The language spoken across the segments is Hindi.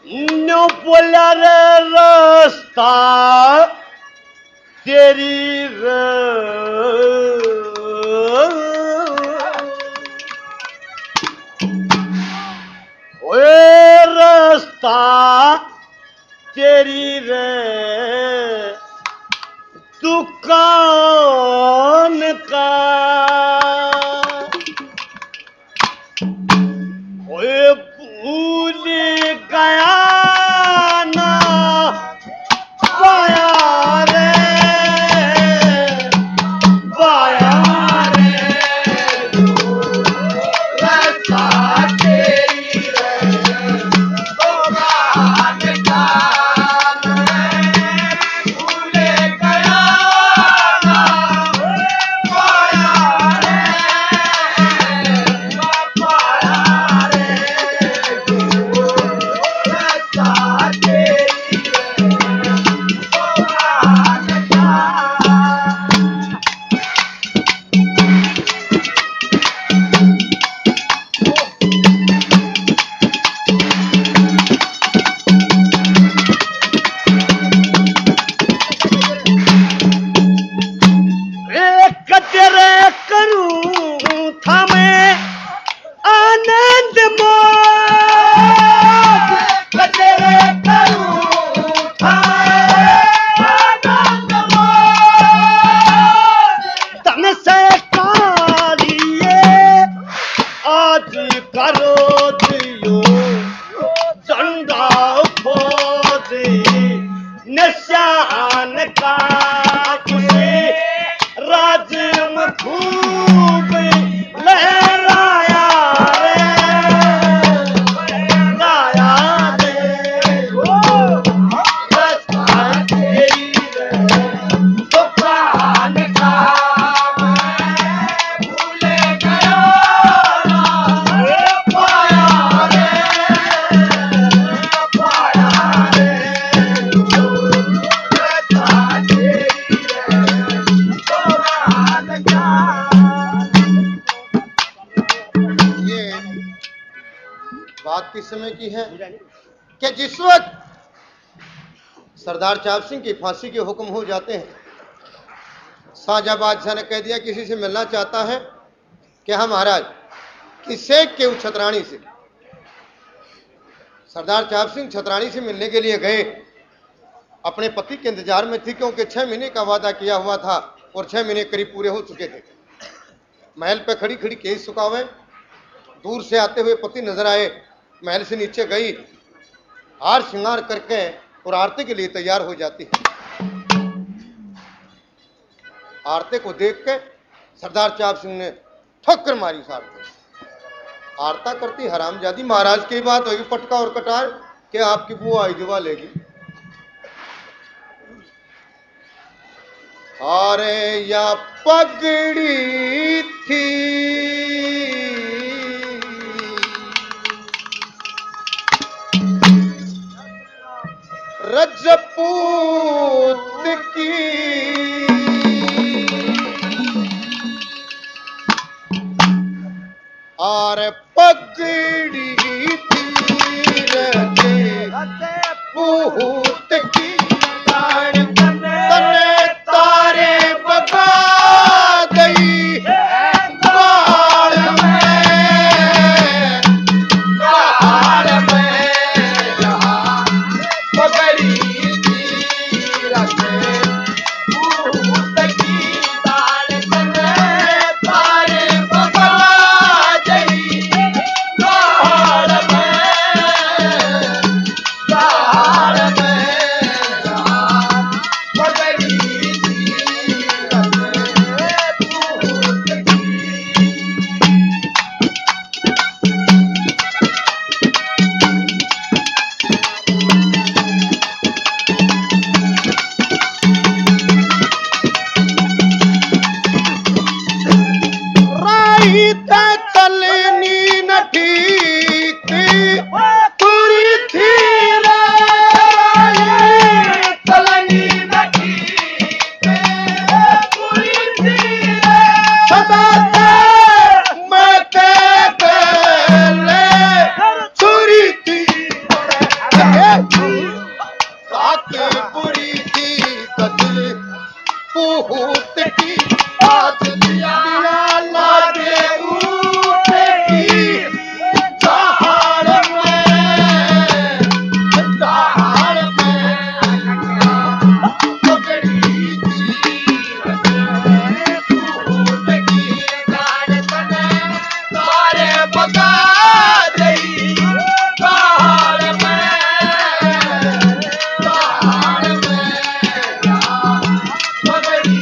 न्यू बोला रे रास्ता तेरी रे ओए रास्ता तेरी रे दुकान का ओए भूल गया ना पाया रे पाया रे रास्ता तेरी रे दुकान का भूल गया ना पाया रे पाया रे रास्ता तेरी रे दुकान का एक तेरे करूं था मैं आनंद मोद तेरे करूं था आनंद मोद तन से कारिए आज करो दियो झंडा फौजी निशान का तुझे राज में खूब लहराया रे लहराया रे ओ रास्ता तेरी रे दुकान का मैं भूल गया ना पाया रे पाया रे रास्ता तेरी रे दुकान का। ये बात किस समय की है कि जिस वक्त सरदार चाप सिंह की फांसी के हुक्म हो जाते हैं, शाहजहां बादशाह ने कह दिया किसी से मिलना चाहता है कि हाँ महाराज, किससे के उस छतरानी से। सरदार चाप सिंह छतरानी से मिलने के लिए गए, अपने पति के इंतजार में थी क्योंकि 6 महीने का वादा किया हुआ था और 6 महीने करीब पूरे हो चुके थे। महल पे खड़ी खड़ी केस सुखावे, दूर से आते हुए पति नजर आए, महल से नीचे गई, हार श्रृंगार करके और आरती के लिए तैयार हो जाती है। आरती को देख के सरदार चाप सिंह ने ठोकर मारी सारती। आरता करती हरामजादी, महाराज की बात होगी पटका और कटार कि आपकी बुआ आई जुआ लेगी। अरे या पगड़ी थी रजपूत की, और पगड़ी थी रजपूत की, तने तारे बगा गई बाढ़ में जहाँ पगड़ी थी रजपूत की, तने तारे बगा गई बाढ़ भूत की आज दिया लागे ऊट की दहाड़ में पकड़ी चीर भूत की डाल तने तारे बगा दई दहाड़ में पकड़ी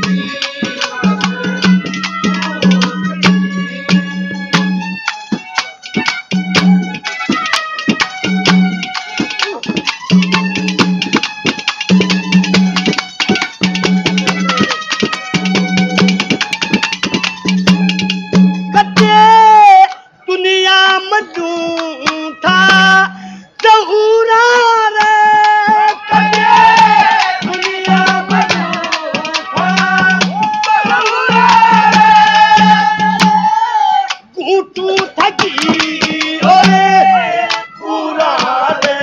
कटे दुनिया मजू था जहूरा रे कटे दुनिया मजू था जहूरा रे घूटू थकी ओरे पूरा रे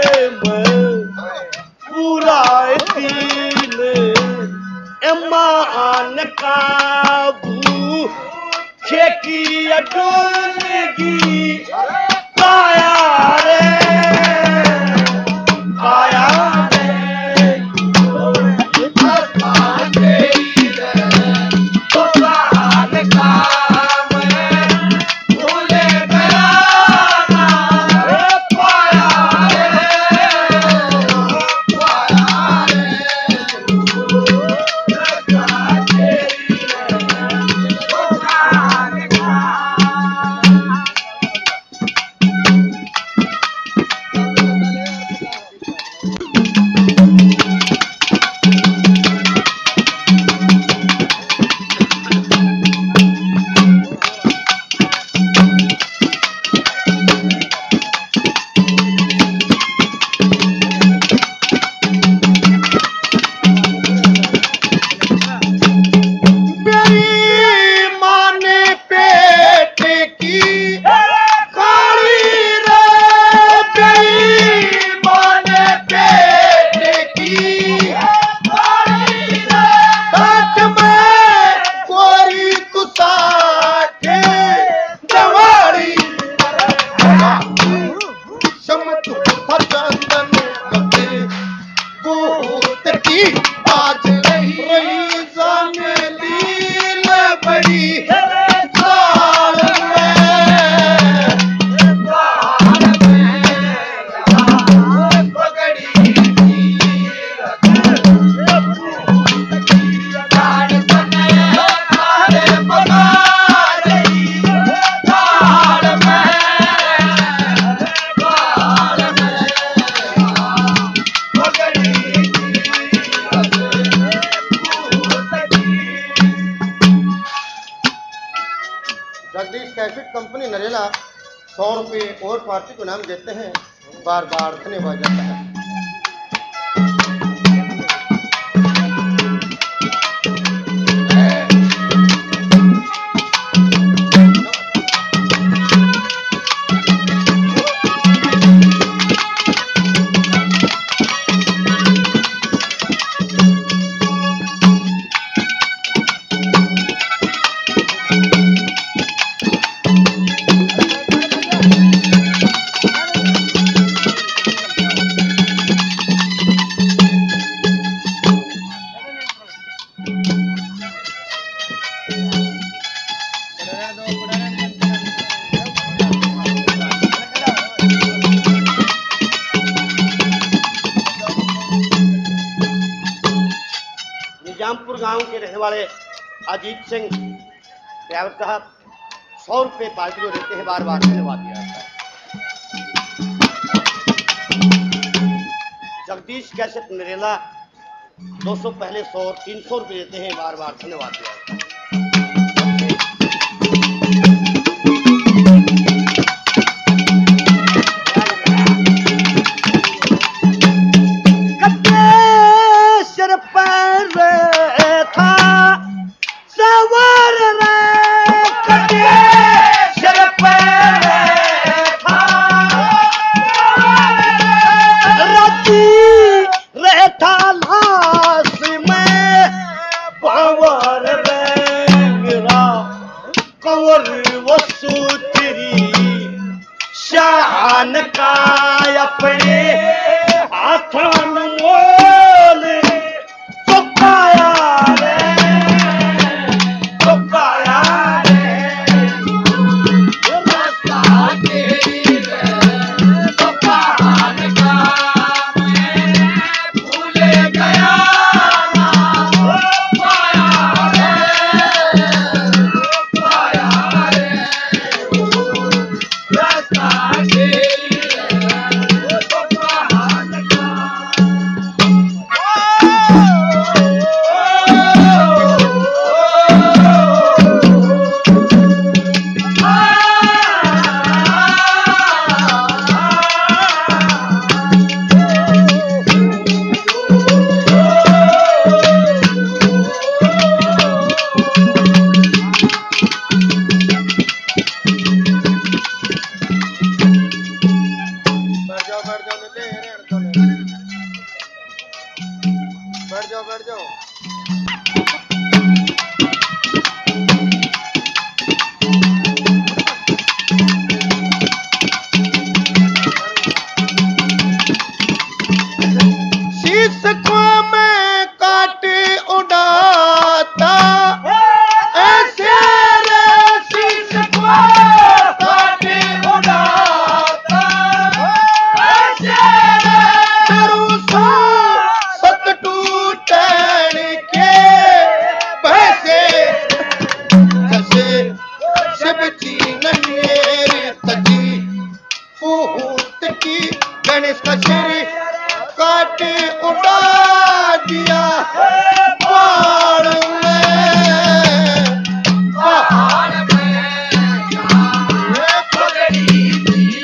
पूरा दिल ईमान काबू खेती अडोलगी काया रे काया रे आज रही जाने लील बड़ी जाल में पकड़ी जगदीश कैसेट कंपनी नरेला 100 रुपये और पार्टी को नाम देते हैं। बार बार धन्यवाद जाता है। निजामपुर गांव के रहने वाले अजीत सिंह ड्राइवर साहब 100 रुपये पार्टी को देते हैं। बार बार धन्यवाद दिया जाता है। जगदीश कैसेट नरेला 200 पहले 100 और 300 रुपये देते हैं। बार बार धन्यवाद दिया जाता है। अपने हाथों मोल चुकाया रे चुकाया रे रास्ता तेरी रे दुकान का मैं भूल गया ना पाया रे रास्ता तेरी रे दुकान का बैठ जाओ मिले रहने दो बैठ जाओ शीश को मैं काट उड़ाता ऐसे रे शीश को काट उड़ाता ऐसे रे तेरू सो सत टूटन के पैसे जैसे शिव जी नन्हेर तजी फूट की गणेश का शेर काट उड़ा दिया पहाड़ में पगड़ी थी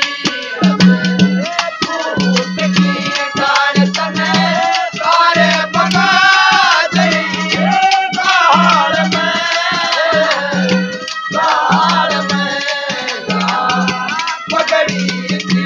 फूट की गणेश में सारे भगा गई पहाड़ में पगड़ी थी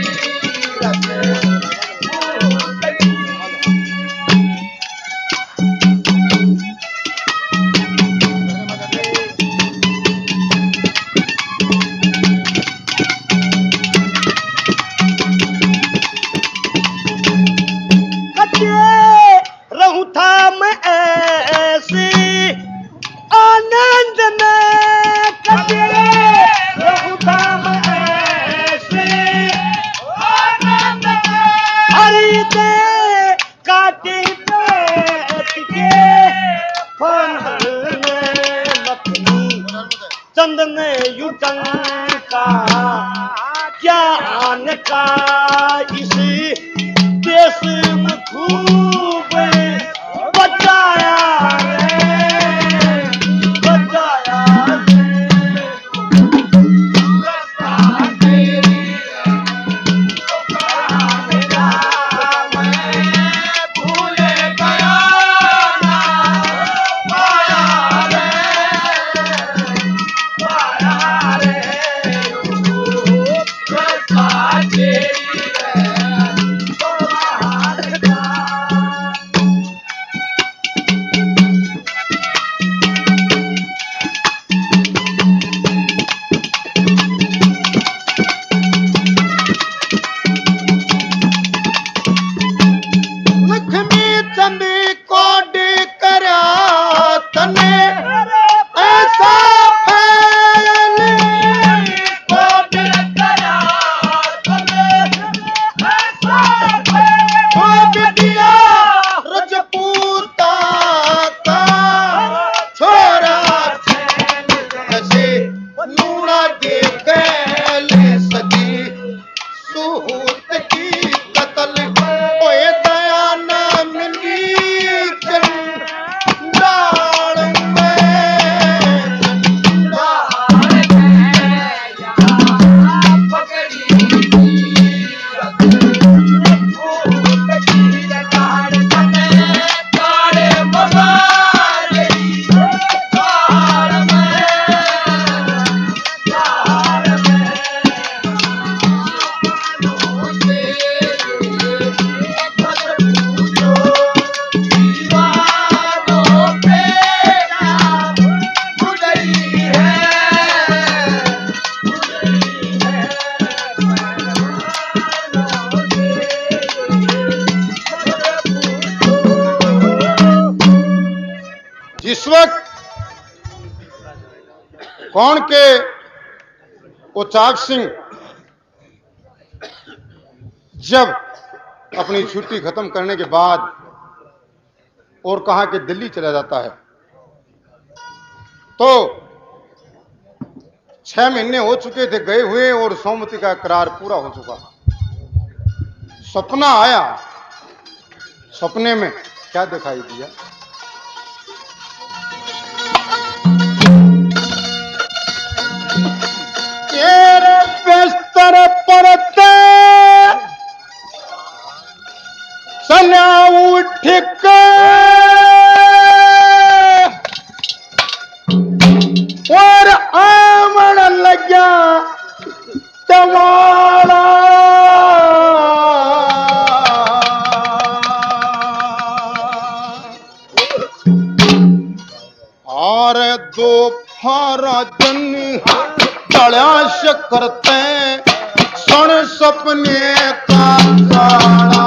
रहूं था मैं ऐसे आनंद में कभी रहूं था मैं ऐसे आनंद में हरि दे काटे बैठ के फन में लखनी चंद ने युटन का क्या आन का इस देश में खूब बचाया रे बचाया रे रास्ता तेरी दुकान का मैं भूल गया ना पाया रे रास्ता तेरी इस वक्त कौन के उचाक सिंह जब अपनी छुट्टी खत्म करने के बाद और कहा कि दिल्ली चला जाता है, तो 6 महीने हो चुके थे गए हुए और सौमती का करार पूरा हो चुका। सपना आया, सपने में क्या दिखाई दिया? तेरे बिस्तर पर चला उठ के और आमण लग्या टवाड़ा। और दोपहर दिन तलाश करते सुन सपने का ताला।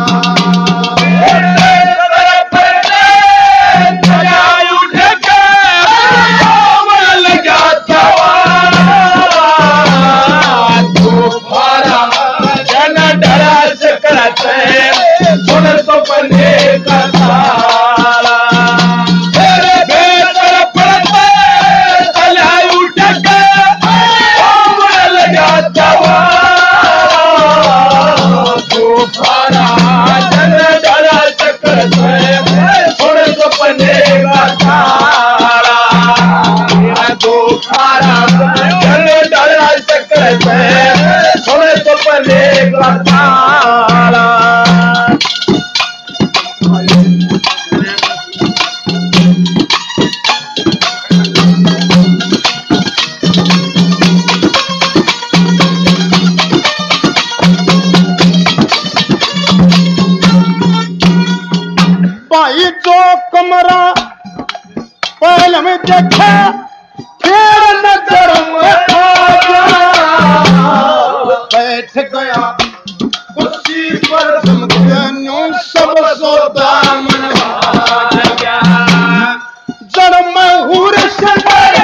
भाई जो कमरा पहले में देखा फिर नजर में आ गया। बैठ गया कुर्सी पर समझनो सब सौदा मनवा गया। जड़ महूर से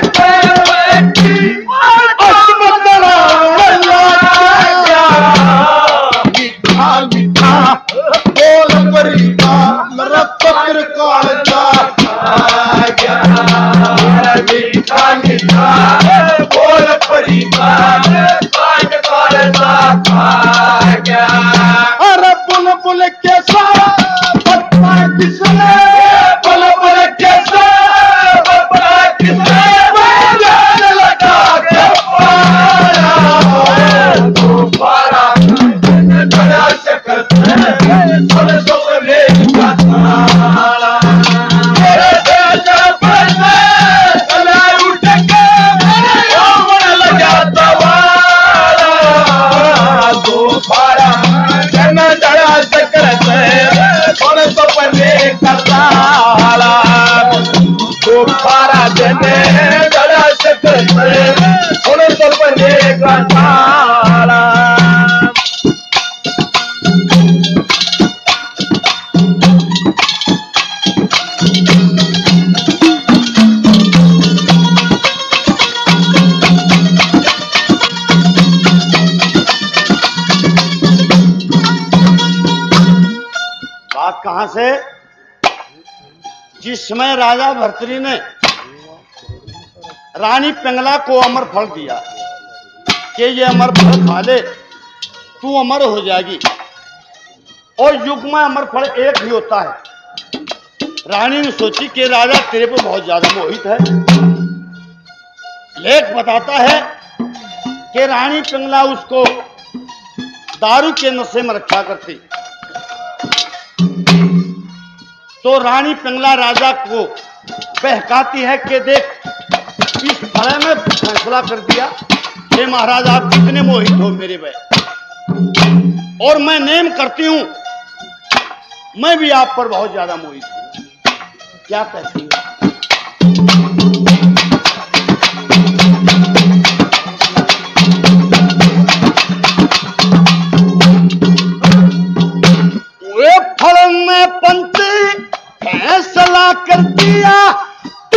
मीठा मीठा बोल परिका मेरा पत्र कालजा आ गया। मीठा मीठा बोल परिका पत्र कालजा आ गया। अरे बुलबुल के साथ पत्ता किसने, बुलबुल के साथ पत्ता किसने जान लगा के पाया। दोबारा बड़ा शक्कर थोड़े तो ले ताला। तेरे बेटा बने चला उठ के ओमड़ लगा तवाला। दोबारा जन जड़ा शक्कर थोड़े तो बने का ताला। दोबारा जने जड़ा शक्कर थोड़े तो बने का ताला। बात कहां से? जिस समय राजा भर्तृहरि ने रानी पिंगला को अमर फल दिया कि ये अमर फल खा ले तू अमर हो जाएगी, और युग में अमर फल एक ही होता है। रानी ने सोची कि राजा तेरे पे बहुत ज्यादा मोहित है। लेख बताता है कि रानी पिंगला उसको दारू के नशे में रखा करती। तो रानी पिंगला राजा को बहकाती है कि देख इस फल में फैसला कर दिया कि महाराज आप कितने मोहित हो मेरे पे, और मैं नेम करती हूं मैं भी आप पर बहुत ज्यादा मोहित हूं। क्या कहती हो? वे फल में पंच फैसला कर दिया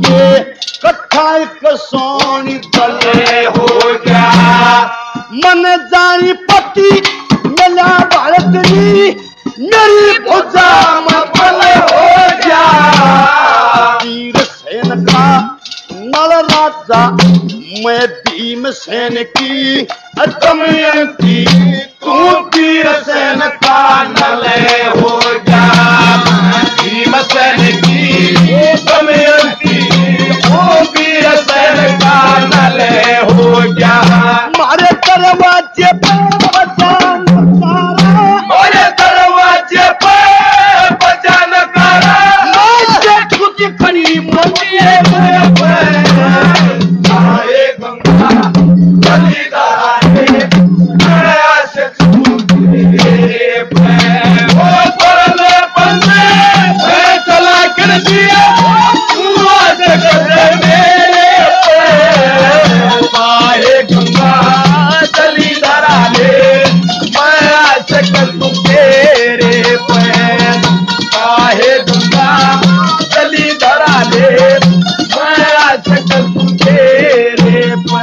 के कट्ठा एक सोनी तले हो जा मन जानी पति मिला भारतरी मेरी भुजा में भले हो जा वीर सेन का नल राजा मैं भीम सेन की दमयंती तू वीर सेन का नले हो जा भीम सेन की दमयंती तू वीर सेन का नले हो जा मारे दरवाजे पर बजान तारा मारे दरवाजे पर बजान तारा मैं खुद खनी मंदिए में आए गंगा चली दाए मैं आशिक तेरे पे वो परले बंदे मैं चला कर दिया तू आशिक मेरे पे आए गंगा चली दाए मैं आशिक तेरे पे आए गंगा चली दाए मैं आशिक तेरे पे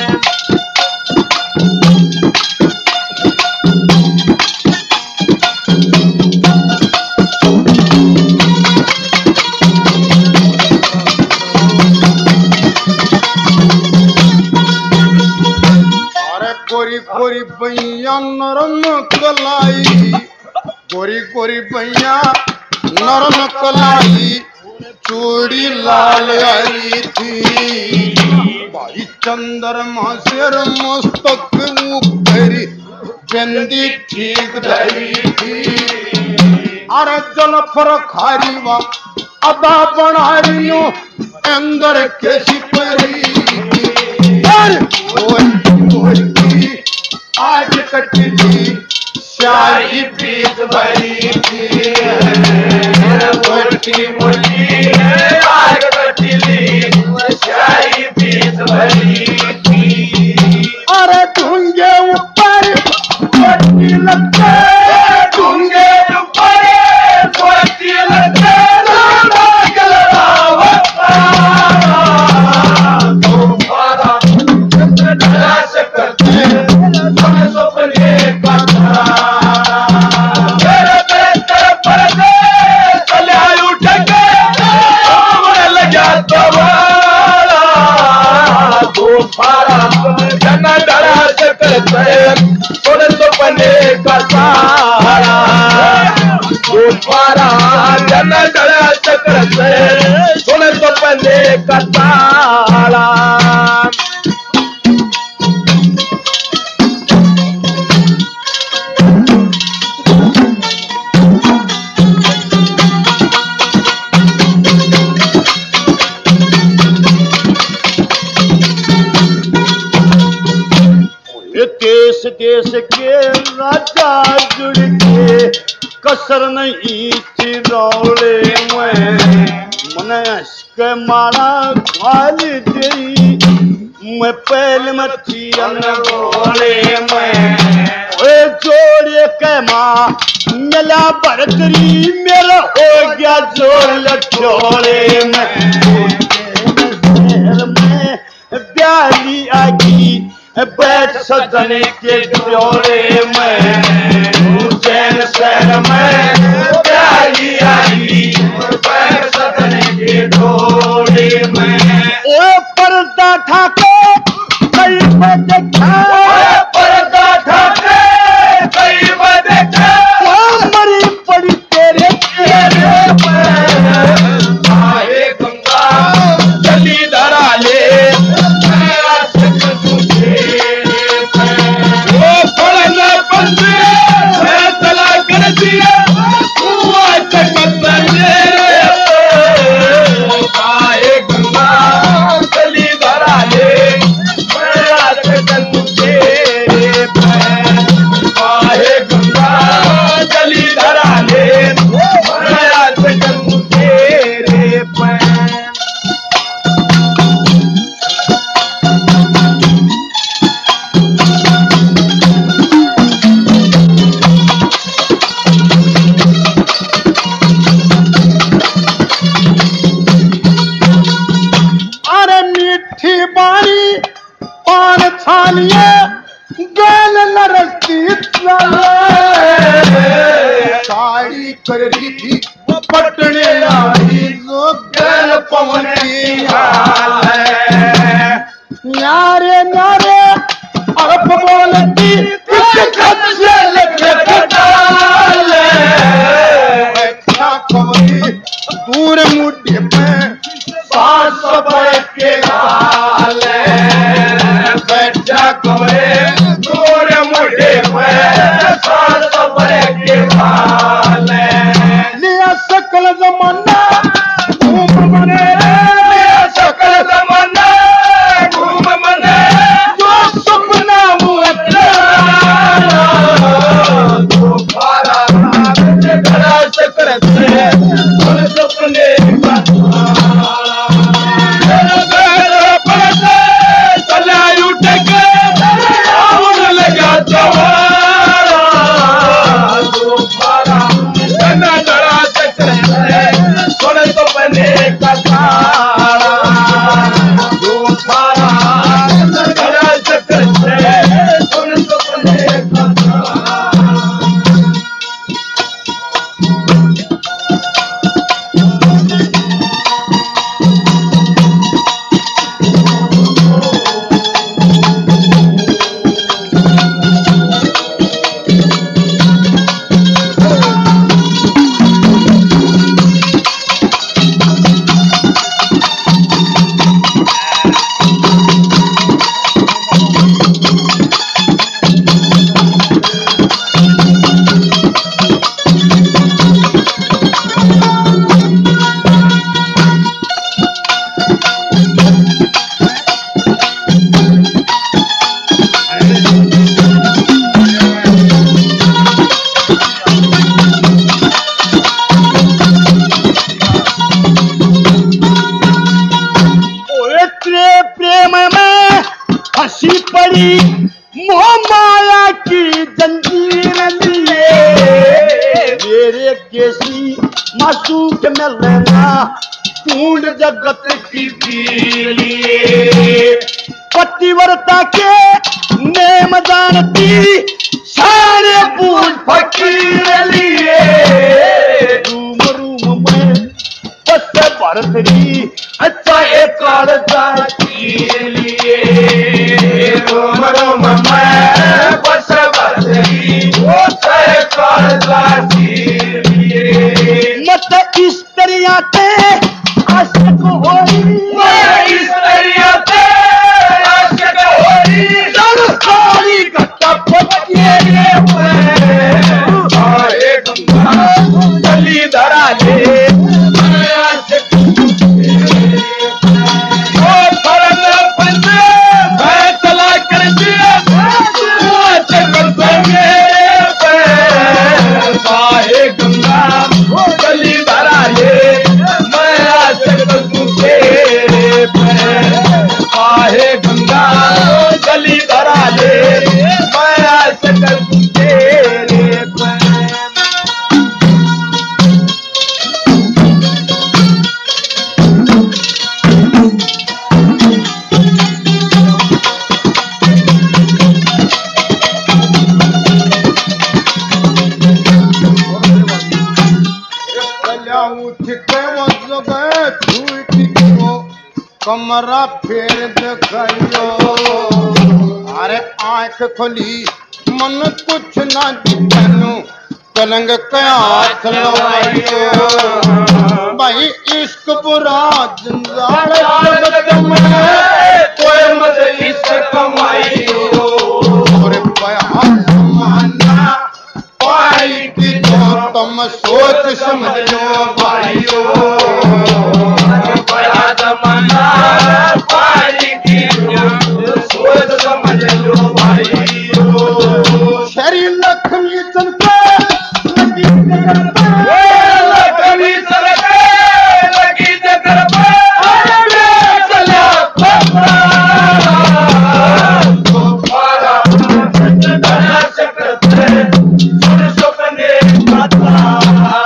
अरे गोरी गोरी बैया नरम कलाई गोरी गोरी बैया नरम कलाई चूड़ी लाल आई थी भाई चंद्रमा शेर मस्तक ऊपरी चंदी ठीक धरी थी अरे जल पर खारी वा अदा बना रियो अंदर के सिपरी आज कटली शाही पीत भरी थी मोटी मोटी आज कटली शाही पीत भरी थी अरे ढूंढे ऊपर मोटी लगते ढूंढे ऊपर मोटी लगते थोड़े तो बने का सहारा दोबारा जन डरा चक्र से थोड़े तो बने का सहारा देश देश के राजा जुड़ के कसर नहीं थी रौले में मन के मारा खाली गई मैं पहले में थी अनगोले में जोड़े के माँ मिला बरतरी मेरा हो गया जोड़ छोड़े में ब्याली आगी बैठ सदन के जोड़े में उज्जैन शहर में प्यारी आई बैठ सदन के जोड़े में ओ पर्दा ठाके कई देखा पर्दा ठाके कई देखा मरी पड़ी तेरे आए गंगा चली धरा ले गंगा चली धरा ले जवानिया गैल न रस्ती साड़ी कर रही थी पटने आई जो गैल पवन की हाल है। न्यारे न्यारे अब बोलती कुछ खत से लगे डाले बैठा कमरी दूर मुझे पे सांस बढ़ के गाले बैठा कमरे दूर मुझे पे सांस बढ़ के गाले लिया सकल जमाना घूम मने लिया सकल जमाना घूम मने जो सपना हुआ तो पारा घड़ा से करते उन सपने का चला उठ के लगा जवारा तो पारा घड़ा से करते उन सपने का तो पारा घड़ा से करते उन सपने का प्रेम में हंसी पड़ी मोह माया की जंजीर लिए मेरे केसी मासूम में लेना ढूंढ जगत की लिए पतिव्रता के नेम जानती सारे बूढ़ फकीर लिए रूम रूम में बस भरतरी अच्छा एक कालता के लिए रोम रोम में बस भरतरी वो कालता के लिए मत स्त्रियां ते आशिक होई इस दरिया ते आशिक होई जब सारी घटा पतिए आए गंगा चली धरा ले गली धरा ले मैं सकल तेरे उठ के वो गए कमरा फेर दिखाइयो अरे आंख खोली मन कुछ ना दिखनु पलंग के हाथ लगाइयो भाई इश्क बुरा जंजाल जगत में कोई मत इश्क कमाइयो और बया माना पाई की तो तुम सोच समझो भाइयो बड़ा जमाना पाई की सोच समझ लो भाइयों शरीर लक्ष्मी चलते लक्ष्मी चलते लगी जगर सपने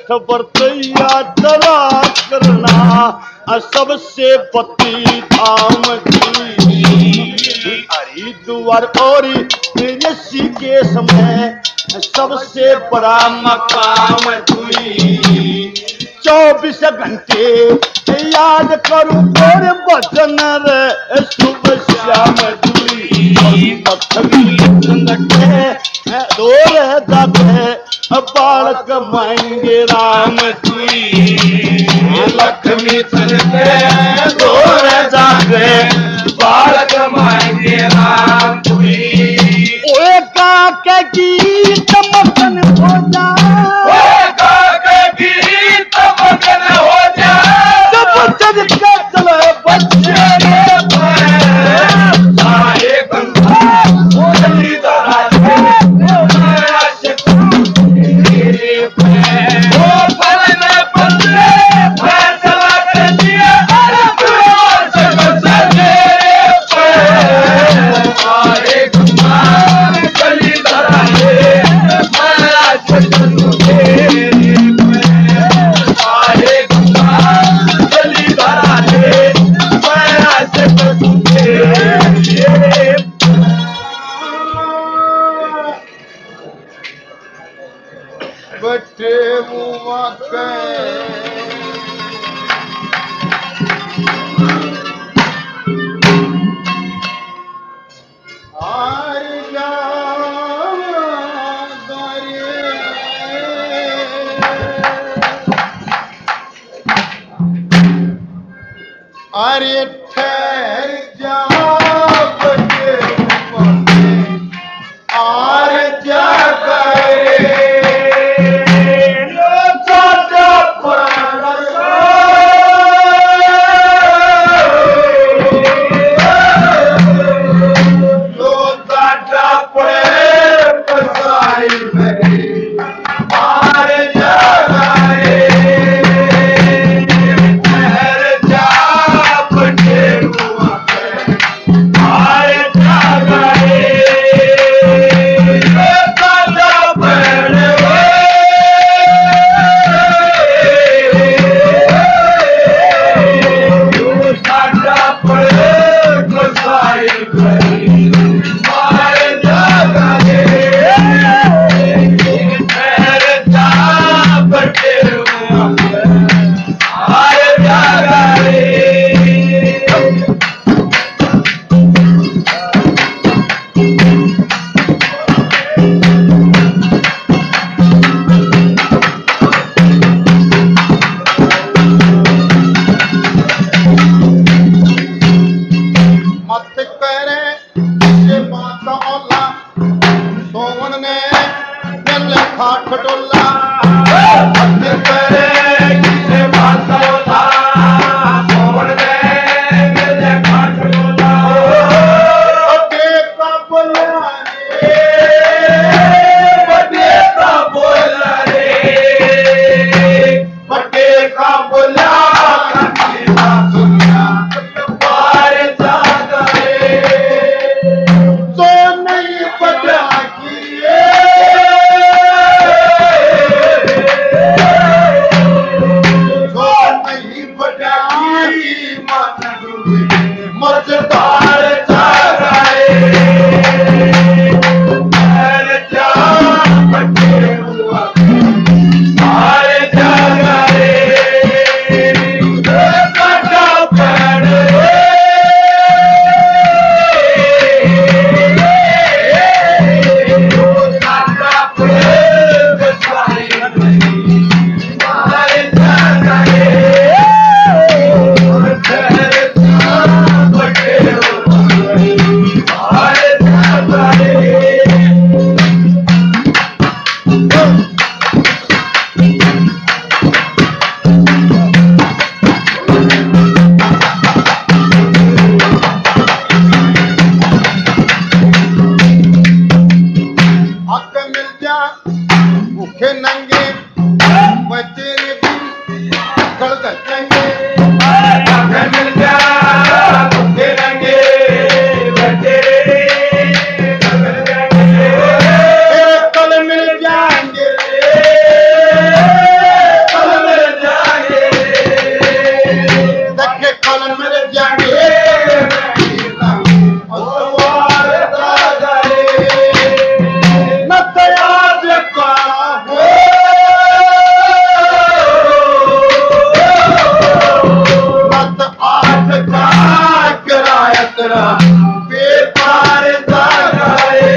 व्रत यात्रा करना सबसे बत्ती धाम की। हरिद्वार और ऋषिकेश में सबसे बड़ा मकाम हुई। 24 घंटे याद करूं तोरे वचन रे सुबह शाम दुई। लक्ष्मी संगठे दौर जाते बालक मांगे राम दुई। लक्ष्मी संगठे दौर जाते बालक मांगे राम दुई। ओए का के गीत मगन हो जा, गीत मगन हो जा, जब चल के चले बच्चे सारे गंगा जल्दी दरा दे, वो फलने बदले फैसला कर दिया, सारे गंगा जल्दी दरा दे, सारे गंगा जल्दी दरा दे, बच्चे मुआ के आर जा अरे ठहर जा बच्चे मुआ के आर जा करे ठहर जा बच्चे बेपार जागाए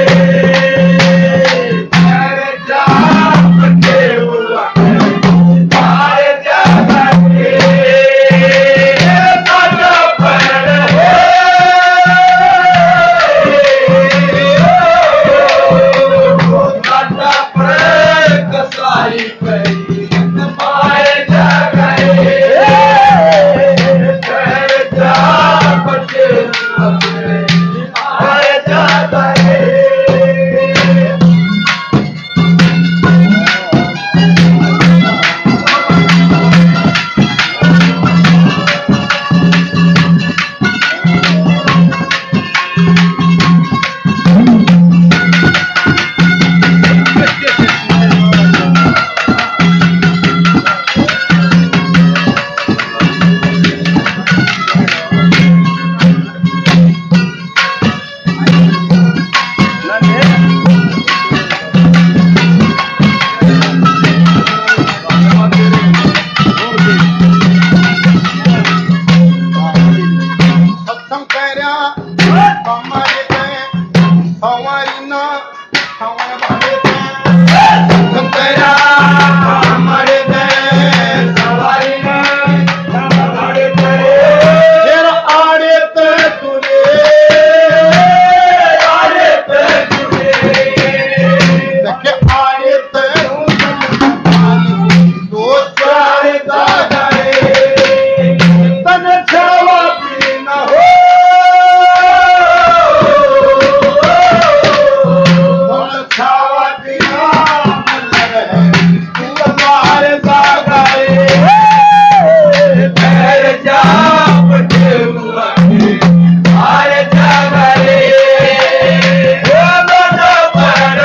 मेरे जाप के हुआ मारे जागाए दादा पर दादा पर कसाई पई मारे जागाए मेरे जाप के मारे जागाए सत्संग कर्या हमारे हमारी ना हमारे सत्संग कर्या हमारे सवारी ना हमारे फिर आड़े पे तुले आरे पे तुझे देखे आड़े पे दो चार दादाए तन छावा पीना हो छावा पीना तू मारे जागाए मेरे जाप के हुआ मारे जागाए दादा पर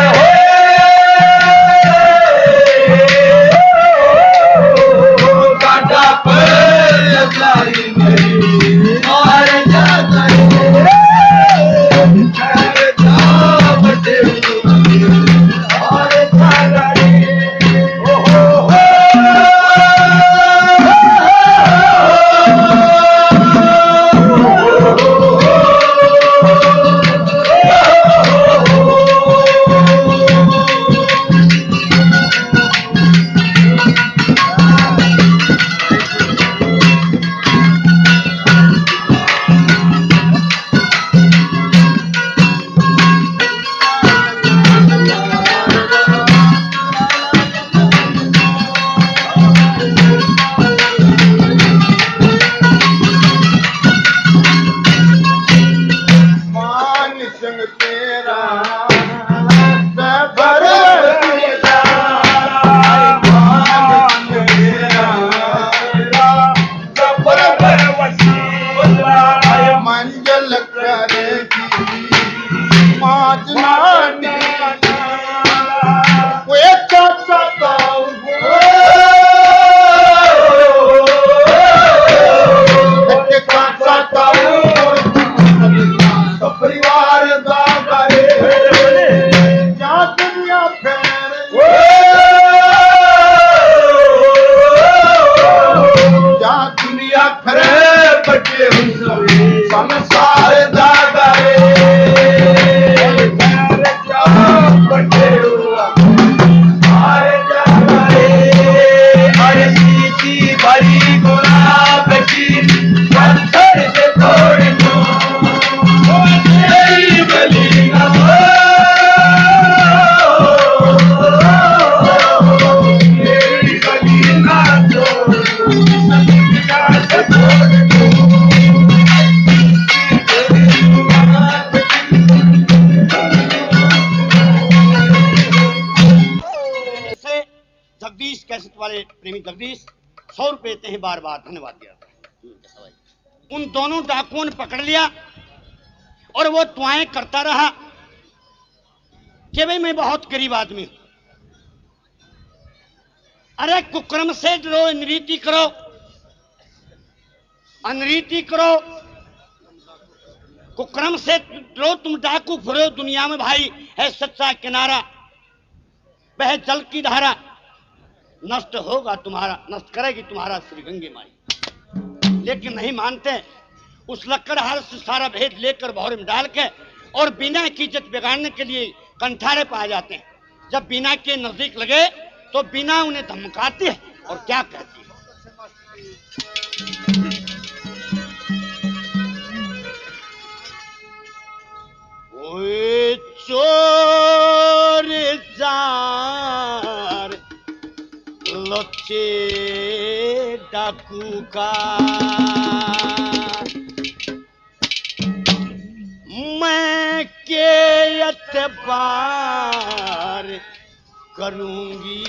काटा पर सारी मेरी मारे जागाए मेरे जाप के मारे जागाए मान संग तेरा मंजल करेगी माजनानी वे चाचा परिवार दा करे या दुनिया फेर या दुनिया खरे बटे संसार दागाए मेरे जाप बटे मारे जागाए अरे सीधी भरी गुलाब की पत्थर से तोड़ दो तेरी गली ना तेरी गली ना छोड़ से जगदीश कैसेट वाले प्रेमी जगदीश 100 रुपए देते हैं बार बार धन्यवाद दिया। उन दोनों डाकुओं ने पकड़ लिया और वो दुआएं करता रहा कि भाई मैं बहुत गरीब आदमी हूं। अरे कुकर्म से डरो, अनरीति करो, अनरीति करो, कुकर्म से डरो, तुम डाकू फिरो दुनिया में भाई है सच्चा किनारा, वह जल की धारा नष्ट होगा तुम्हारा, नष्ट करेगी तुम्हारा श्री गंगे माई। लेकिन नहीं मानते, उस लक्कड़हार से सारा भेद लेकर भौरे में डाल के और बिना की इज्जत बिगाड़ने के लिए कंठारे पाए जाते हैं। जब बिना के नजदीक लगे तो बिना उन्हें धमकाती है और क्या कहती है। ओए चोर जार लच्छे डाकू का मैं के एतबार करूंगी।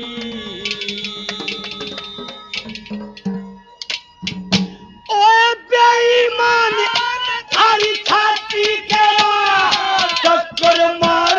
ओए बेईमान थारी छाती के टक्कर मार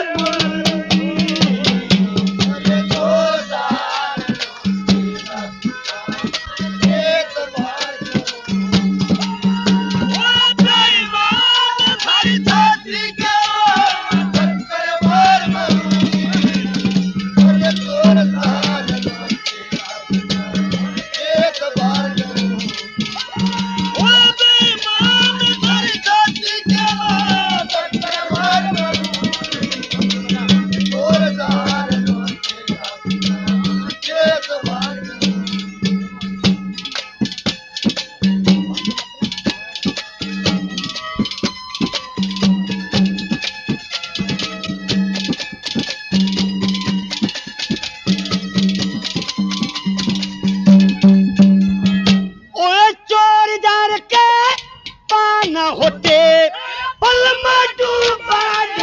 होते पल में डूबा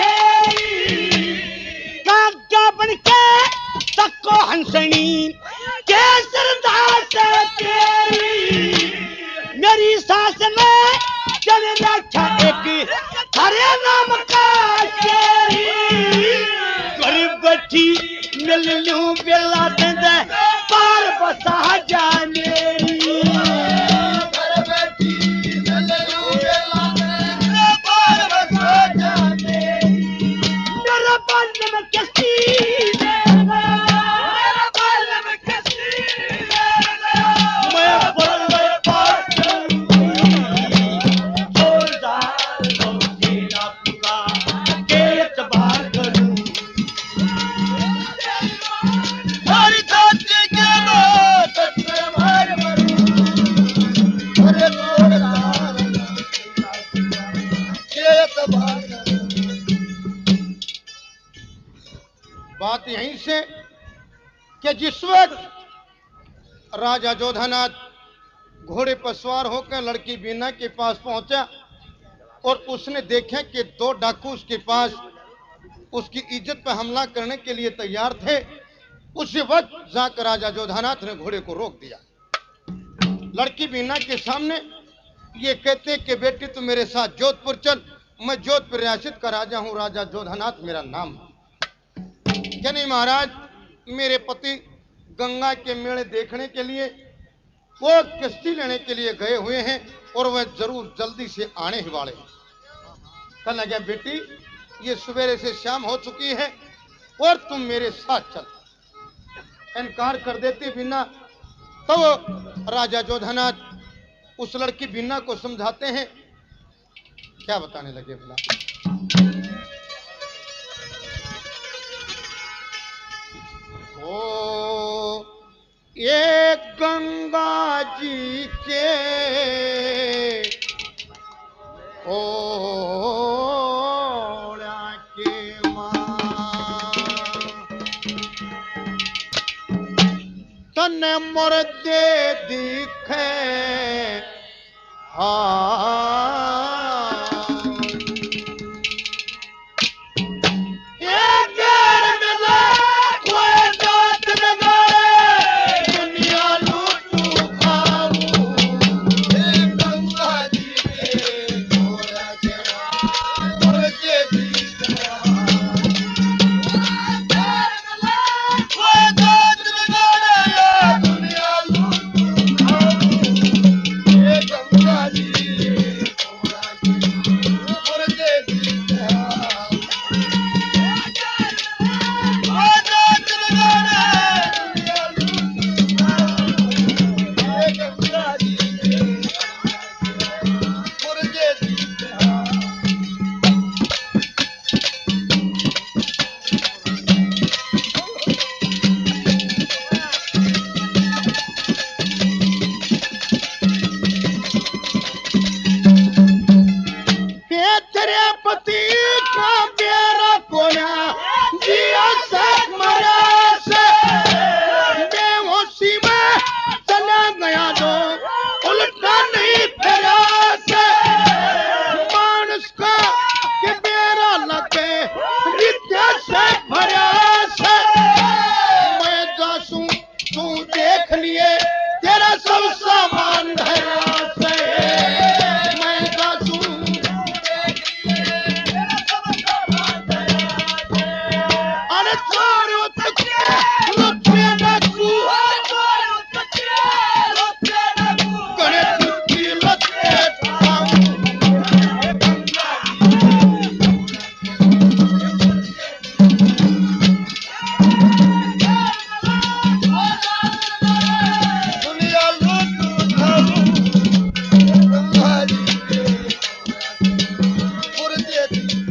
काका बन के तको हंसनी केसरदास तेरी मेरी सास ने चल रखा एक हरे नाम का तेरी गरीब बैठी मिल लूं बेला दे पार बसा जा मेरी बात यहीं से कि जिस वक्त राजा जोधानाथ घोड़े पर सवार होकर लड़की बीना के पास पहुंचा और उसने देखा कि दो डाकू उसके पास उसकी इज्जत पर हमला करने के लिए तैयार थे, उसी वक्त जाकर राजा जोधानाथ ने घोड़े को रोक दिया। लड़की बीना के सामने ये कहते कि बेटी तू मेरे साथ जोधपुर चल, मैं जोधपुर रियासत का राजा हूं, राजा जोधानाथ मेरा नाम है। क्या नहीं महाराज, मेरे पति गंगा के मेले देखने के लिए वो किश्ती लेने के लिए गए हुए हैं और वह जरूर जल्दी से आने ही वाले हैं। कहने लगा बेटी ये सवेरे से शाम हो चुकी है और तुम मेरे साथ चल। इनकार कर देती बीना तो राजा जोधानाथ उस लड़की बीना को समझाते हैं। क्या बताने लगे बोला, ओ ये गंगा जी के ओड़ा के मां तने मुर्दे दिखे तेरे पति का मेरा कोया जिया से मरा से बेहोशी में चला गया जो उल्टा नहीं फिरा से मानस का के मेरा लगे विद्या से भरा से मैं जासूं तू देख लिए तेरा सब सामान धरा से मैं जासूं अरे चोरों तक लुटे डाकू गणेश की लते ठाऊ दुनिया लूट ठाऊ गंगा जी के मुर्दे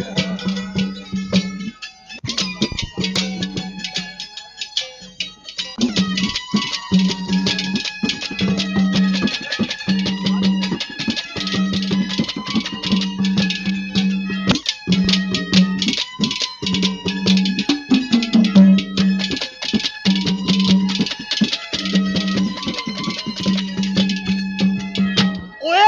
ओए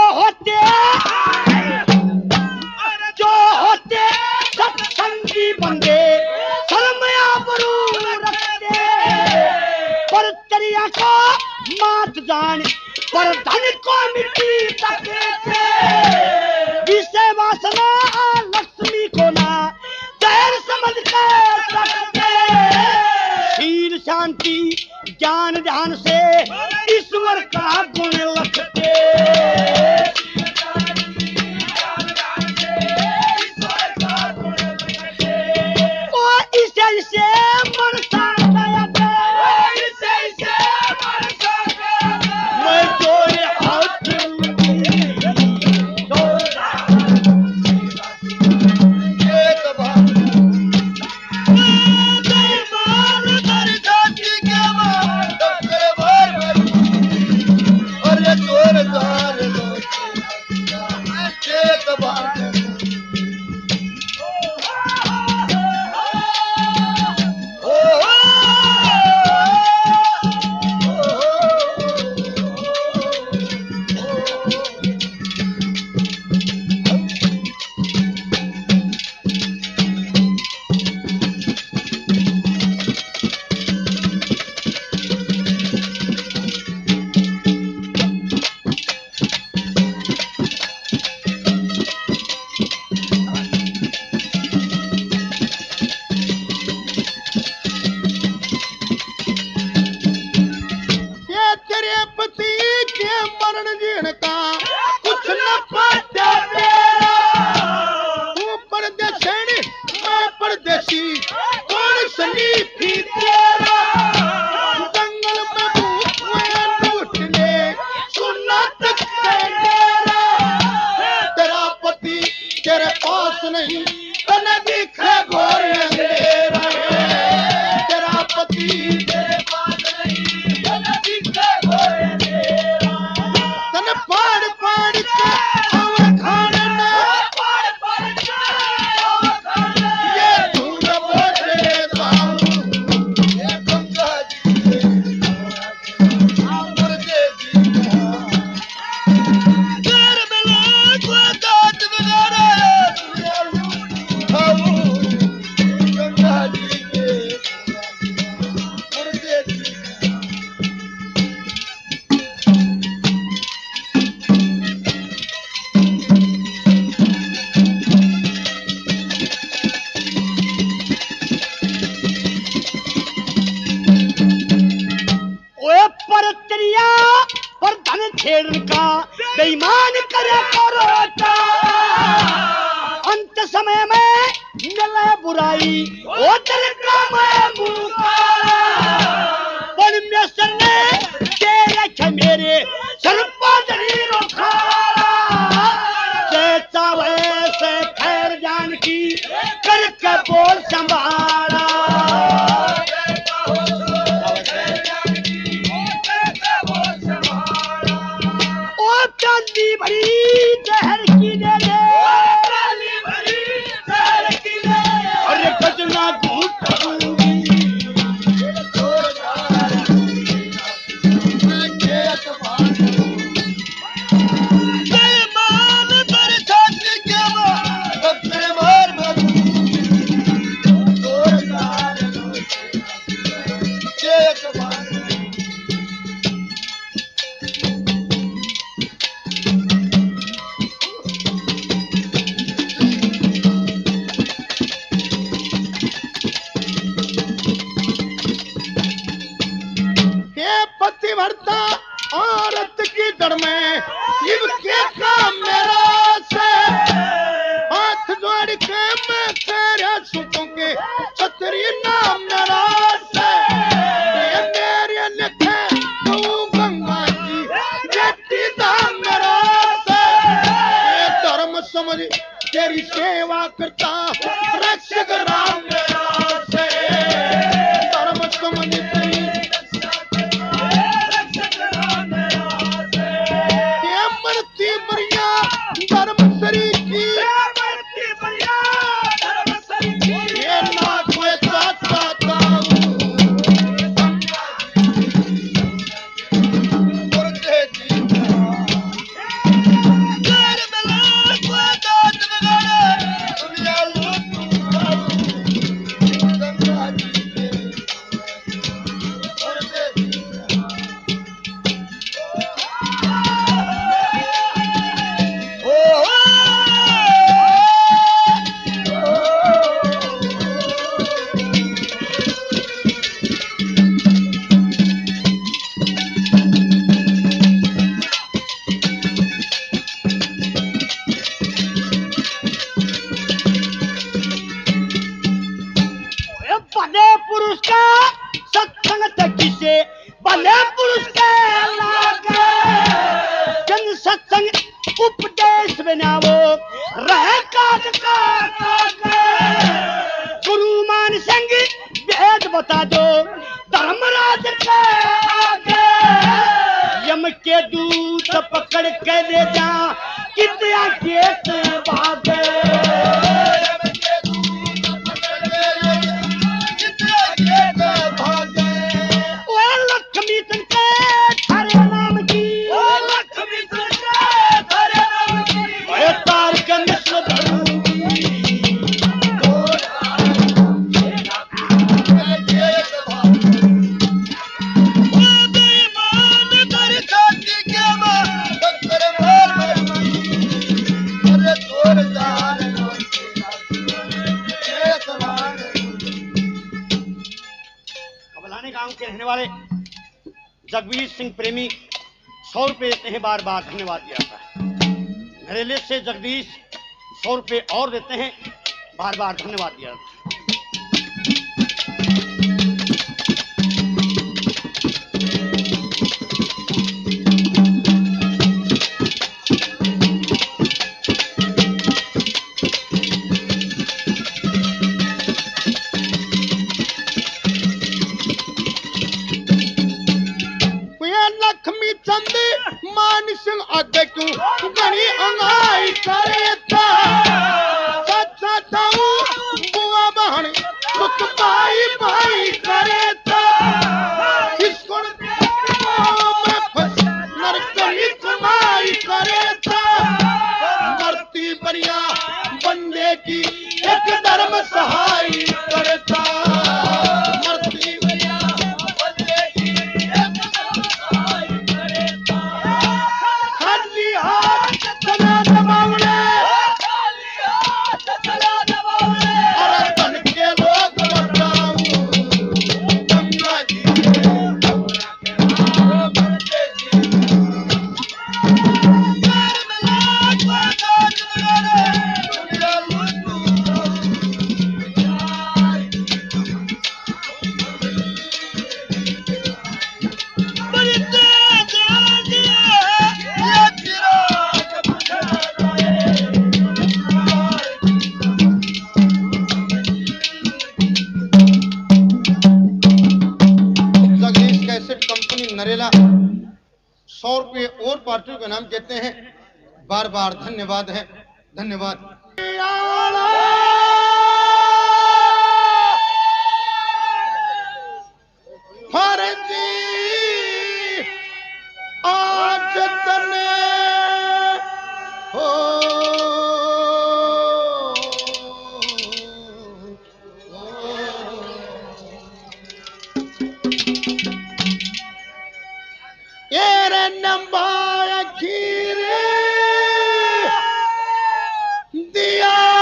जो होते सत्संगी बंदे शर्मया बरू रखते पर तरिया को मात जान पर धन को मिट्टी तकते विषय वासना लक्ष्मी को ना जहर समझ कर सकते शील शांति ज्ञान ध्यान से ईश्वर का गुण लखते इसे मन मैं जोरे हाथ एक बार डॉक्टर बार अरे जोरदार एक बार तेरे पति के मरण जीण का कुछ न पाता मेरा तू परदेशनी मैं परदेशी कौन सनी थी तेरा जंगल में भूख में लूटने सुनना तक तेरा तेरा पति तेरे पास नहीं तने दिखे घोर अंधेरा तेरा पति तेरे पास नहीं तने दिखे घोर अंधेरा तने पाड़ पाड़ के और खाना पाड़ पाड़ के और खाना ये ढूंढ बोले सामू ये गंगा जी के मुर्दे जी घर में लोग दांत बिगाड़े गंगा जी के मुर्दे जी ओए पर तरिया पर धन छेड़ का बेईमान करे करोटा अंत समय में मिले बुराई ओ दिल का मैं मुखारा परमेश्वर ने तेरे छ मेरे सर पादरी रोखारा जैसा वैसे खैर जान की करके बोल संभाला ओ चांदी भरी जहर की दे दे शिव के काम मेरा से हाथ जोड़ के मैं तेरे सुखों के छतरी नाम मेरा से ये मेरे लिखे तू गंगा जी जट्टी दाम मेरा से ये धर्म समझ तेरी सेवा करता रक्षक राम मेरा से धर्म समझ तेरी ये मरती मरिया धर्म सरी की ये ना कोई चाहता भले पुरुष का सत्संग तकी से भले पुरुष के लागे जन सत्संग उपदेश बिना वो रहे काज का कागे गुरु मान संग भेद बता दो धर्मराज के आगे यम के दूत पकड़ के ले जा कितना केत भागे गांव के रहने वाले जगवीर सिंह प्रेमी 100 रुपए देते हैं, बार बार धन्यवाद दिया जाता है। मेरे लिए से जगदीश 100 रुपए और देते हैं, बार बार धन्यवाद दिया जाता है। लक्ष्मी चंद मान सिंह आगे क्यों गणी अंगाई करे था सच्चा ताऊ बुआ बहन पुत भाई भाई करे था इसको मैं फंस नरकनी कमाई करे था मरती बढ़िया बंदे की एक धर्म सहाय करता मरती नरेला 100 रुपये और पार्टियों का नाम कहते हैं, बार बार धन्यवाद है, धन्यवाद। फर्जी आज तने हो येरे नंबर खीरे दिया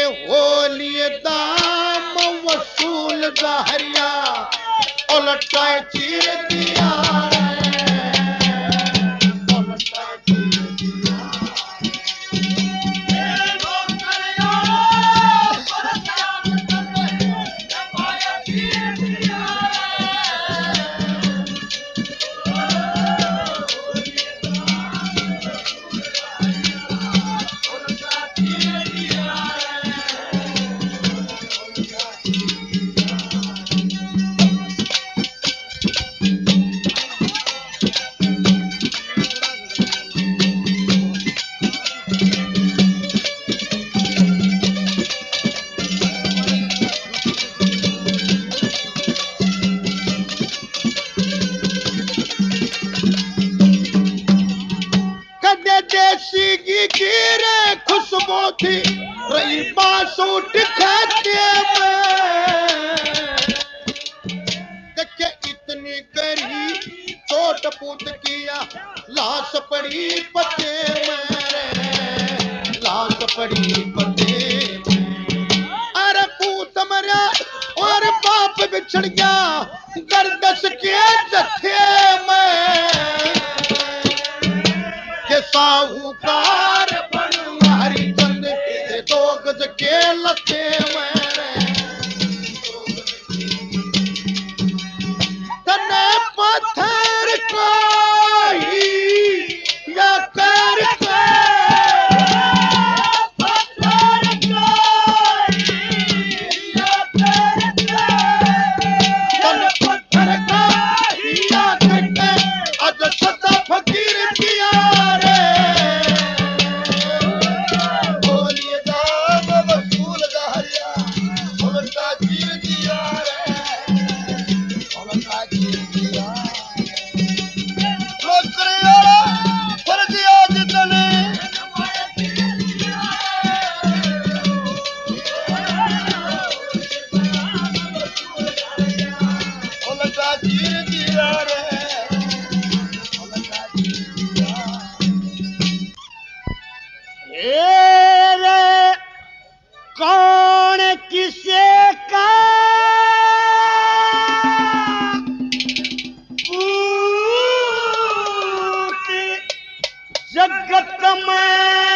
होलिए दाम वसूल दहरिया उलटा चीर दिया उलटा चीर दिया देसी की गिरे खुशबू थी रही बासूट खाते में इतनी गरी चोट पूत किया लाश पड़ी पते में लाश पड़ी पते में अरे पूत मरा और बाप बिछड़ गया गर्दश के जत्थे में साहूकार बनूंगा हरिचंद के 2 गज के लते तने पत्थर कोई या कर पत्थर कोई या कर तने पत्थर कोई या कर आज सदा फकीर किया कौन किसे का जगत में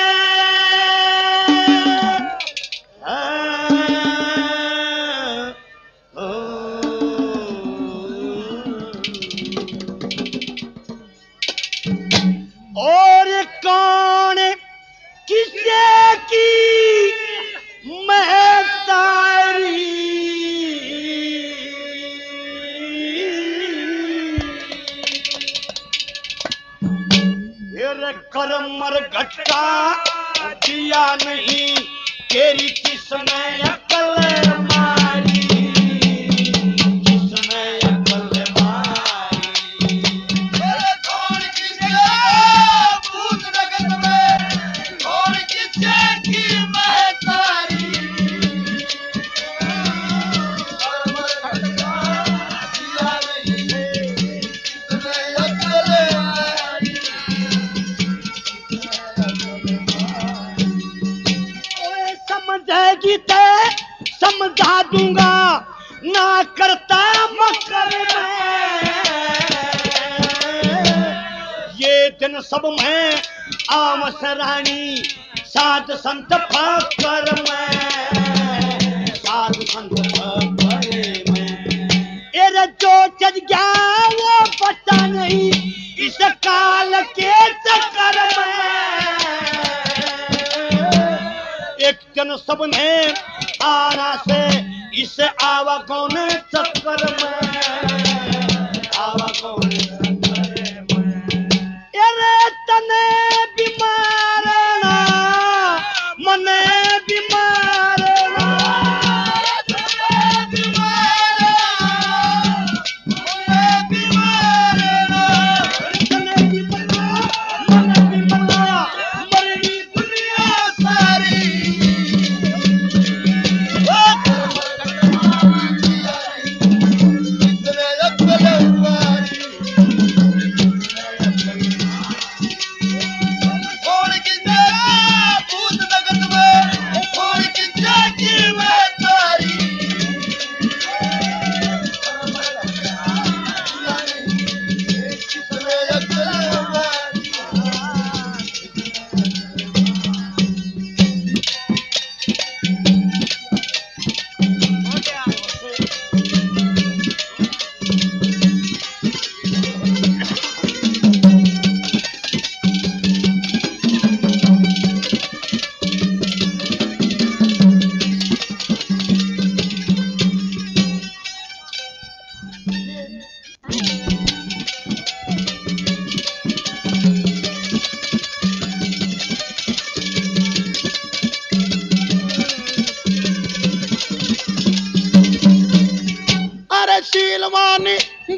और कौन किसे की महतारी करम मर घटका दिया नहीं तेरी किसने अकल मारी किसने अकल मारी कौन किसे भूत जगत में कौन किसे की महतारी करम मर घटका दिया नहीं किसने अकल मारी समझेगी ते समझा दूंगा ना करता मकर में ये दिन सब में आमस रानी साध संत फाकर में साध संत फाकर में एरे जो चल गया वो पता नहीं इस काल के चक्कर में एक जन सबने आना से इस आवा कौन चक्कर में आवा कौन चक्कर में एरे तने बीमार ना मने बीमार ना तने बीमार मने बीमार ना तने बीमार मने बीमार मरनी दुनिया सारी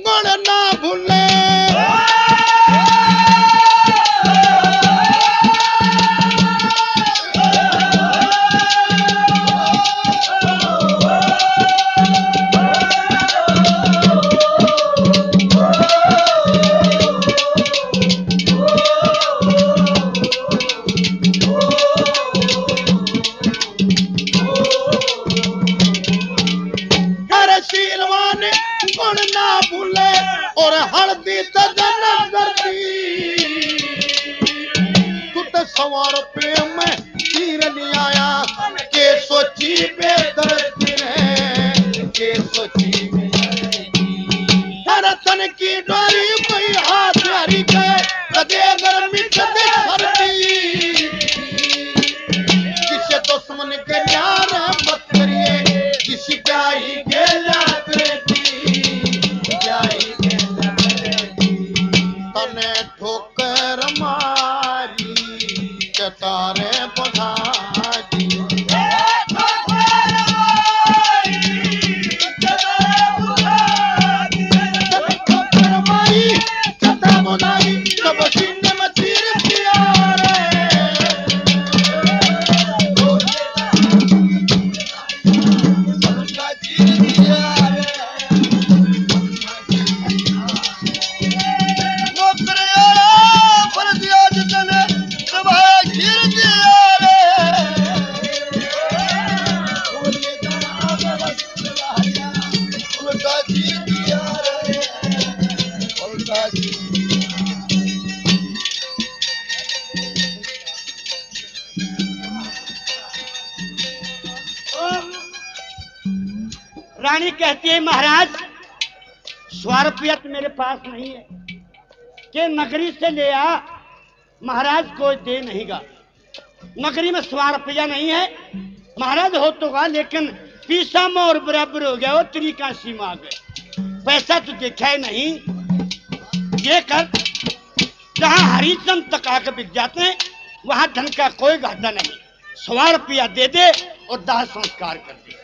गुण ना भूले शीलवान गुण ना भूले और हल्दी तजन करती तू तो 100 रुपये में तीर नहीं आया के सोची बेदर्दी ने के सोची तन की डोरी कोई हाथ हरी गए कदे गर्मी कदे सर्दी किसी दुश्मन के यार मत करिए किसी प्याई के तने ठोकर मारी चतारे बधाई ठोकर मारी चता बनाई तब सीने में तीर दिया रानी कहती है महाराज 100 रुपया तो मेरे पास नहीं है कि नगरी से ले आ। महाराज कोई दे नहींगा, नगरी में 100 रुपया नहीं है। महाराज हो तो गा लेकिन पीसा में और बराबर हो गया, वो तरीका सीमा आ गए, पैसा तो देखा ही नहीं। ये कर जहां हरिचंद तक आकर बिक जाते हैं वहां धन का कोई घाटा नहीं। 100 रुपया दे दे और दाह संस्कार कर दे।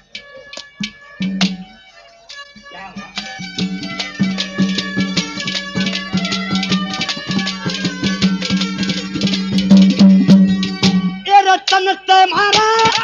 रतन तुम्हारा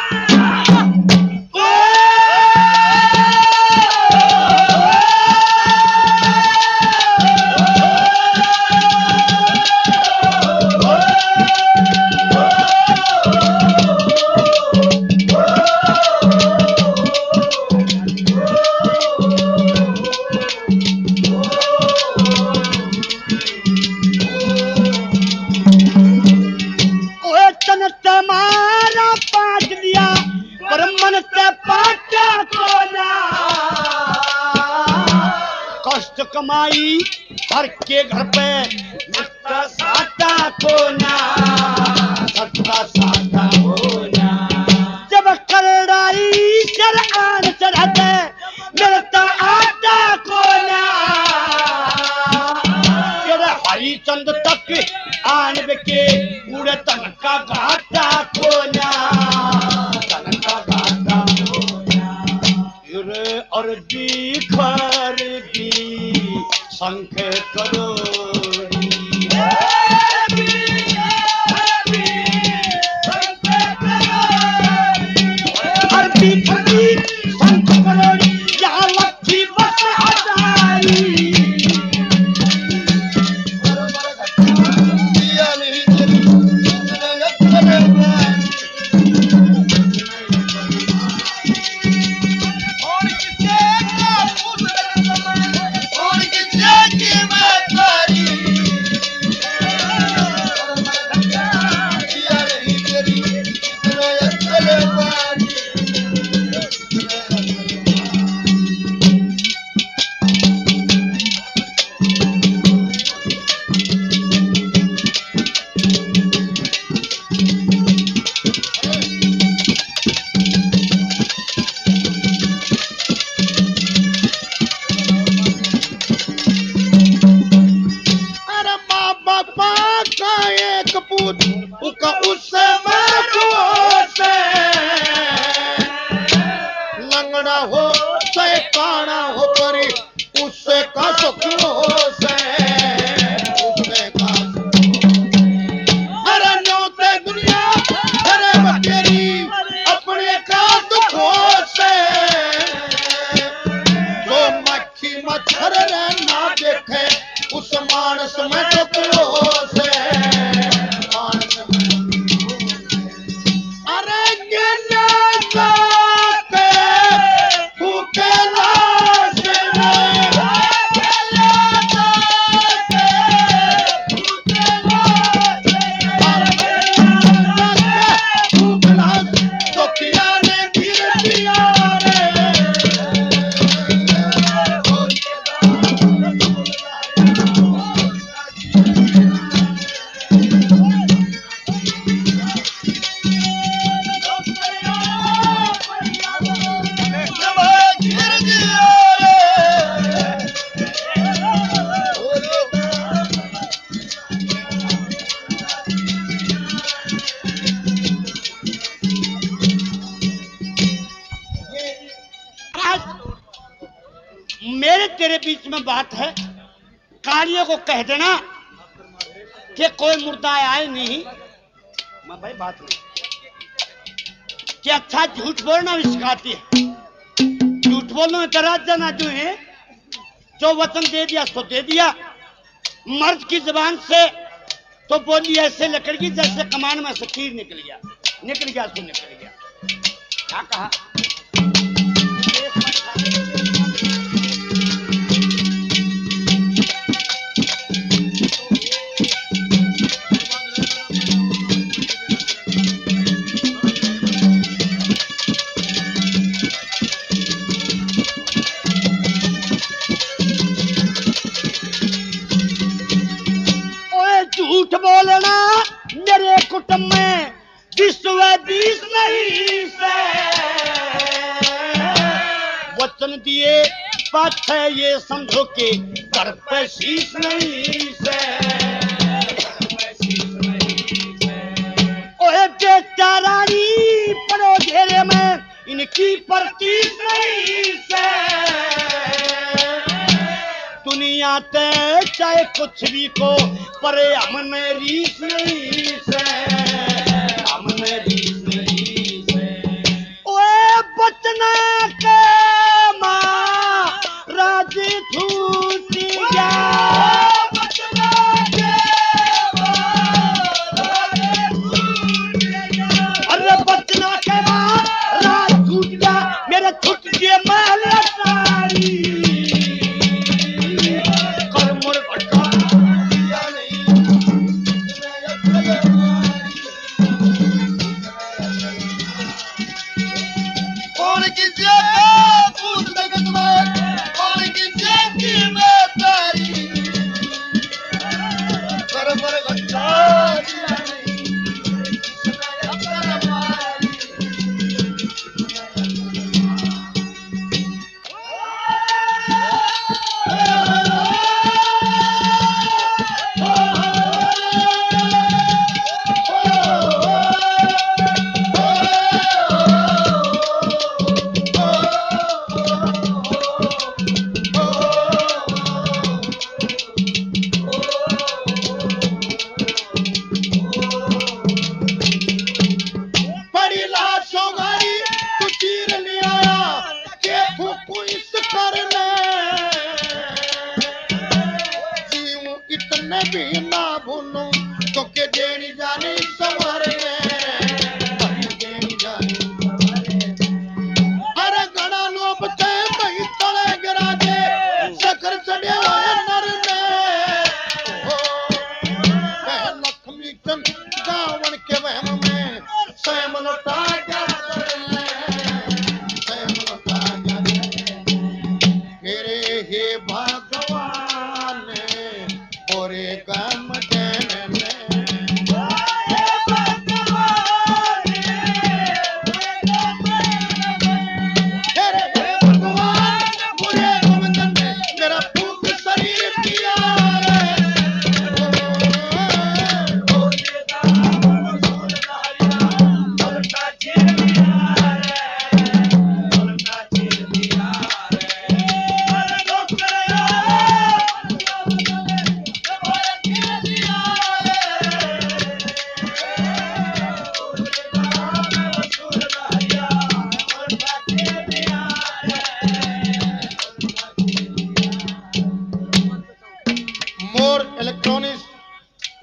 कमाई हर के घर पे सत्ता साटा कोना, सत्ता साटा कोना। जब करड़ाई चढ़ान चढ़ाते मिलता आटा कोना। तेरा हरिचंद तक आन के पूरे तन का घाटा कोना, तन का घाटा कोना। और दिखर दी संख करोड़ी अरबी खड़ी संख करोड़ी यहाँ लक्ष्मी बस हजारी। लंगड़ा हो चाहे काना हो करी उससे का सुखियों से उसमें का अरे न्योते दुनिया अरे बतेरी अपने का दुखों से जो मक्खी मच्छर रे ना देखे उस मानस में दुखों से मानस में अरे गिरना जाते भूखे लाश में मेरे तेरे बीच में बात है, कालियों को कह देना कि कोई मुर्दा आए नहीं। मैं भाई बात नहीं कि अच्छा झूठ बोलना भी सिखाती है। झूठ बोलने में दराजा ना जो है, जो वचन दे दिया सो दे दिया। मर्द की जबान से तो बोली ऐसे लकड़ की जैसे कमान में से तीर निकल गया सो निकल गया। क्या कहा? झूठ बोलना मेरे कुटुंब में विश्व बीस नहीं से वचन दिए बात है ये समझो के कर पे शीश नहीं से ओए बेचारानी पड़ो घेरे में इनकी परतीस नहीं से दुनिया ते चाहे कुछ भी को परे हमने रीस नहीं से हमने रीस नहीं से ओए बचना के माँ राजी छूटी जा बचना के अरे बचना के माँ राज छूट जा मेरे छूट गए महल सारी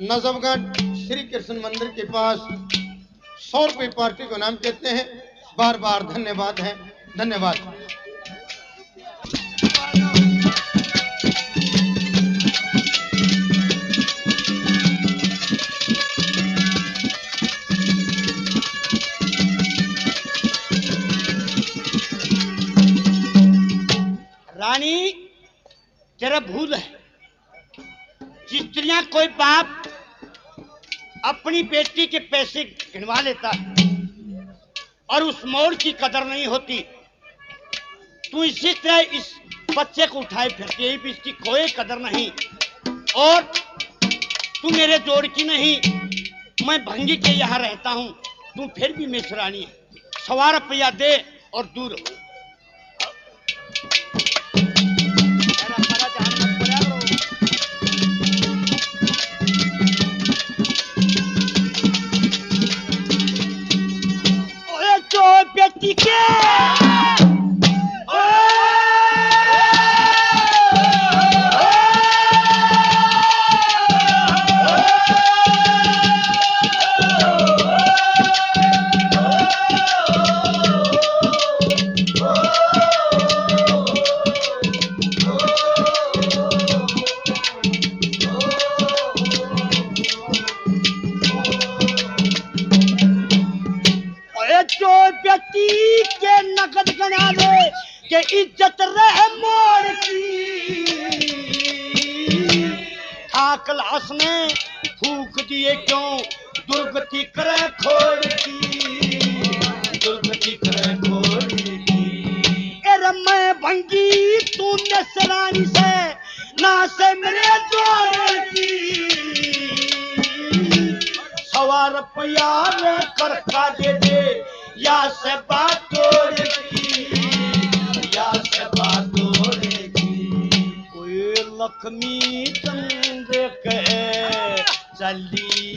नजफगढ़ श्री कृष्ण मंदिर के पास 100 रुपये पार्टी को नाम कहते हैं। बार बार धन्यवाद है, धन्यवाद। रानी तेरा भूल है, जिस कोई बाप अपनी बेटी के पैसे गिनवा लेता है और उस मोड़ की कदर नहीं होती, तू इसी तरह इस बच्चे को उठाए फिरती है, भी इसकी कोई कदर नहीं। और तू मेरे जोड़ की नहीं, मैं भंगी के यहाँ रहता हूँ, तू फिर भी मिसरानी है। 100 रुपया दे और दूर हो। बेटी के बेटी के नकद गना दे के इज्जत रहे मोड़ की। क्लास में फूक दिए क्यों दुर्गति करे खोड़ की, दुर्गति करे खोड़ की। अरे मैं भंगी तू नसरानी से ना से मेरे जोड़ की। 100 रुपया कर का दे दे या से बात तोड़ेगी, या से बात तोड़ेगी। कोई लक्ष्मी चंद्र के चली